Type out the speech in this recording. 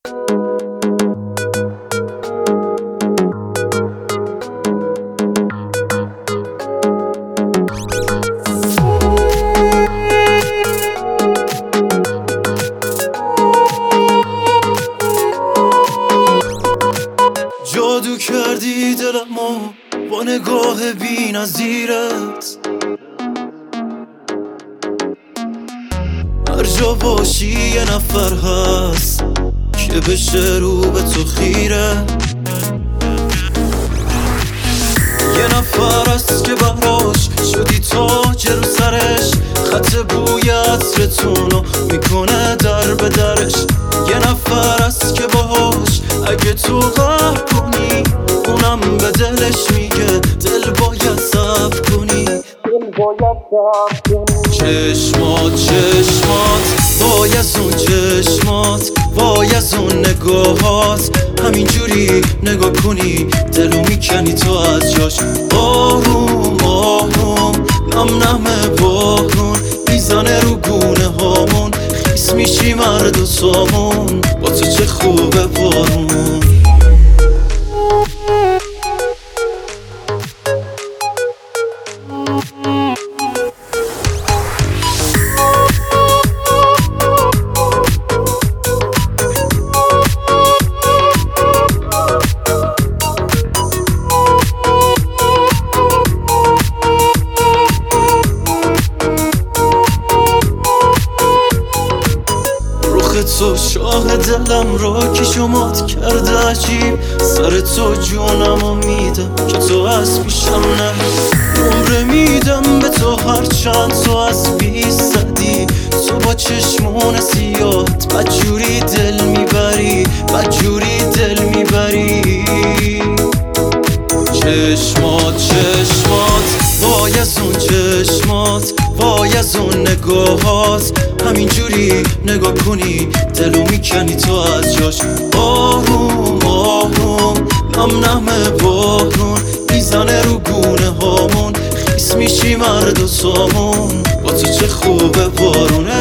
جادو کردی دلمو با نگاه بی نظیرت، هر جا باشی یه نفر هست که بشه رو به تو خیره. یه نفر هست که براش شدی تاج رو سرش، خط بوی عطرتونو میکنه در به درش. یه نفر هست که باهاش اگه تو قهر کنی اونم به دلش میگه دل باید صبر کنی. چشمات وای از اون چشمات، وای از اون نگاهات، همینجوری نگاه کنی دلو میکنی تو از جاش. آروم آروم نم نم بارون میزنه رو گونه هامون، خیس میشی مرد و سامون با تو چه خوبه بارون. تو شاه دلم را که شمات کرده عجیب، سر تو جونمو میدم که تو از پیشم نه. عمره میدم به تو هر چند تو از 20 زدی، تو با چشمون سیات بدجوری دل میبری، بدجوری دل میبری. چشمات وای از اون چشمات، وای از اون نگاهات، همینجوری نگاه کنی دلو میکنی تو از جاش. آروم آروم نم نم بارون میزنه رو گونه هامون، خیس میشی مرد و سامون با تو چه خوبه بارونه.